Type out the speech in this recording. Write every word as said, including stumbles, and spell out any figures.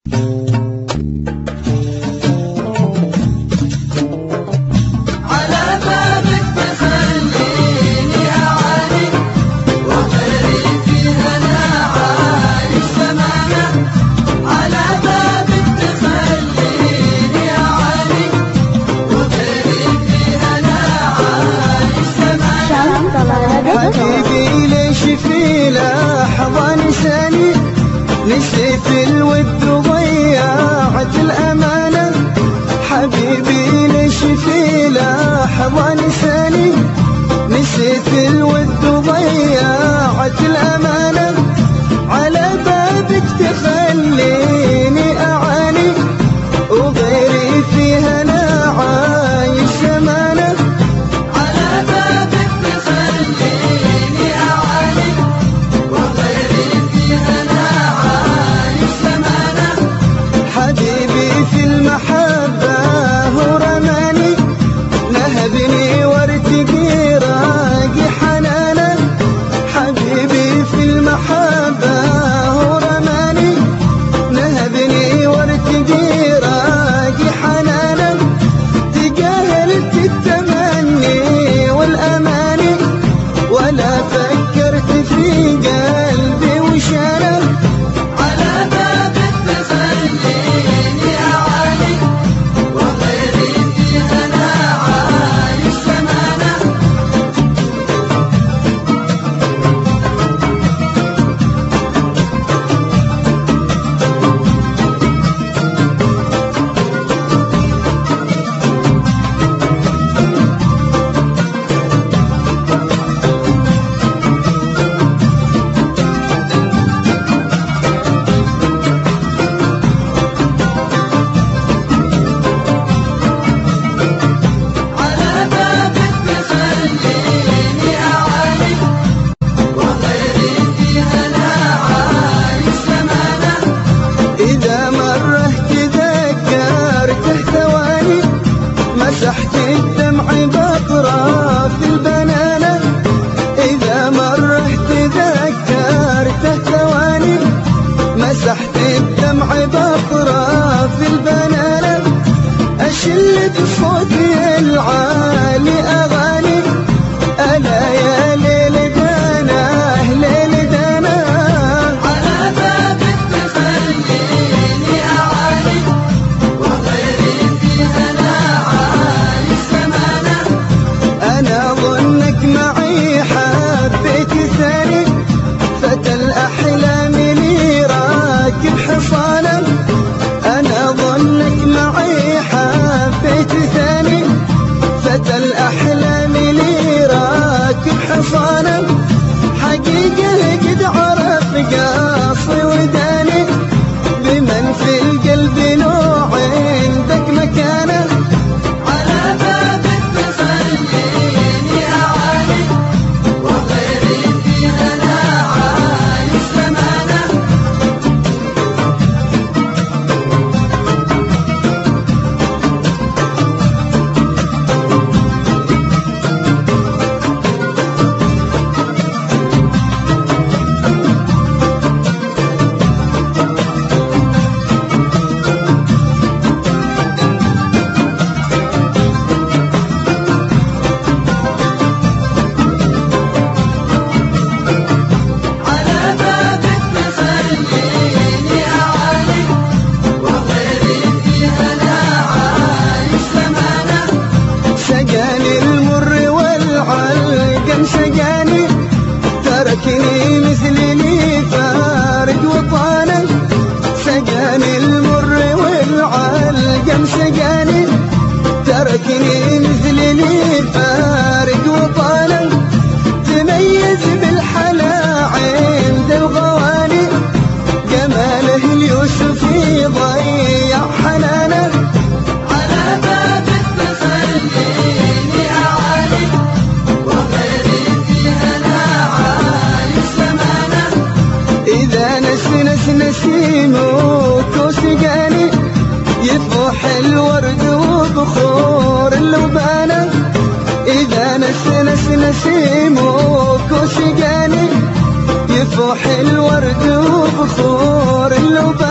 حبيبي ليش في لحظة نساني، نسيت الود وضيعت الأمانة. حبيبي ليش في لحظة نساني، نسيت الود وضيعت الأمانة. على بابك تخليني أعاني، وغيري فيها أنا عايش زمانة. في المحبة هو رماني، نهبني وارتقي راقي حنانا. حبيبي في المحبة هو رماني، نهبني وارتقي راقي حنانا. تجاهلت التمني والأماني، ولا فكرت في قلبي وشانا. إذا مرة تذكرته ثواني، مسحت الدمع بأطراف البنانة. إذا مرة تذكرته ثواني، مسحت الدمع بأطراف البنانة. أشل بصوتي العالي أغاني، ألا يا ليل دانا ليل دانا. أنا ظنك معي حبيت ثاني، فتى الأحلام لي راكب حصانا. أنا ظنك معي حبيت ثاني، فتى الأحلام لي راكب حصانا. حقيقة قد عرف قاصي وداني، بمن في القلب له عندك مكانه. سقاني تركني مثل لي فارق وطانا. سقاني المر والعلقم سقاني، تركني مثل لي فارق وطانا. تميز بالحلا عند الغواني، جماله اليوسف يضيع حنانه. إذا نسنس نسيمك وسقاني، يفوح الورد وبخور اللبانة. إذا نسنس نسيمك وسقاني، يفوح الورد وبخور اللبانة.